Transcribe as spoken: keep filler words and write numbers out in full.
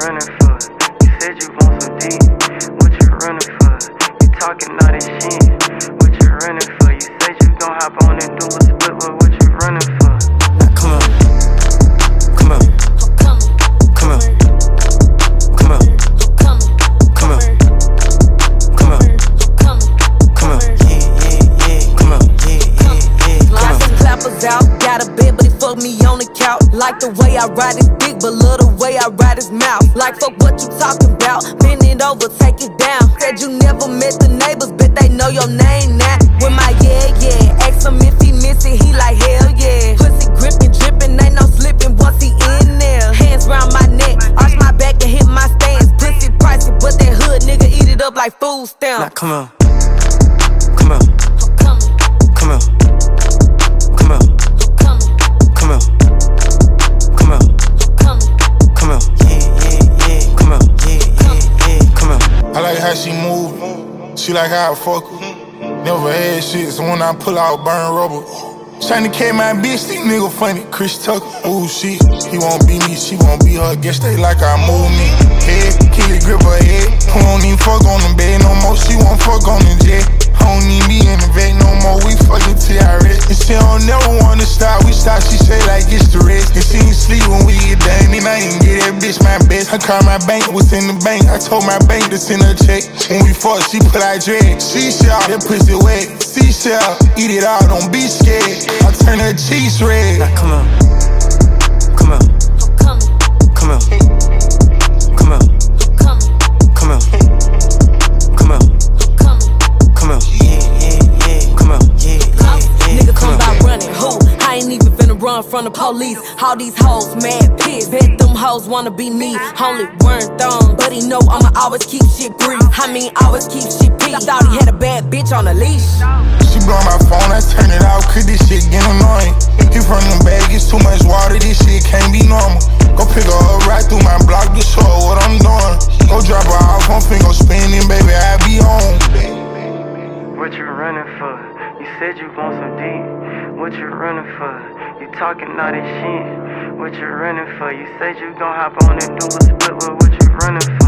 running for? You said you want some deep. What you running for? You talking all this shit. What you running for? You said you gon' hop on and do a split, but what you running for? Now come on, come on, come on, come on, come on, come on, come on, come on, yeah, yeah, yeah, come on, yeah, yeah, yeah, come on. Got some clappers out, got a bed, but he fuck me on the couch. Like the way I ride his dick, but love the way I ride his mouth. Like fuck what you talking about, bend it over, take it down. Said you never met the neighbors, but they know your name now. With my yeah, yeah, ask him if he miss it, he like hell yeah. Pussy gripping, dripping, ain't no slipping once he in there. Hands round my neck, arch my back and hit my stance. Pussy pricey, but that hood nigga eat it up like food stamps. Now come on, come on, come on, come on, come on, come on, come on, come on, yeah, yeah, yeah, come on, yeah, yeah, yeah, come on. I like how she move, she like how I fuck her. Never had shit, so when I pull out, burn rubber. Shiny K, my bitch, these nigga funny. Chris Tucker, ooh shit, he won't be me, she won't be her. Guess they like I move me. Head, kill it, grip her head. Who don't even fuck on the bed no more, she won't fuck on the jet. I don't even be in the vet no more, we fucking till I rest. And she don't never wanna stop, we stop, she say like it's the rest. And she ain't sleep when we get done, and I ain't get that bitch my best. I called my bank, was in the bank, I told my bank to send her a check. When we fuck, she put out dread. She shall, that pussy wet. Seashell, eat it all, don't be scared. I turn her cheeks red. Now come on, come on, come on, come on, come on, come on, come on, come on, yeah, yeah, yeah, come on, yeah, yeah, yeah. Nigga come by running, who? I ain't even finna run from the police. All these hoes mad pissed. Bet them hoes wanna be me. Only wearing thong, but he know I'ma always keep shit brief. I mean, always keep shit peace. Thought he had a bad bitch on a leash. She blow my phone, I turn it off, cause this shit get annoying. He from them bag, it's too much water, this shit can't be normal. Go pick her up right through my block to show her what I'm doing. Go drop her off, I'm finna go spinning, baby, I be home. What you running for? You said you want some deep. What you running for? You talking all this shit. What you running for? You said you gon' hop on and do a split, but what you running for?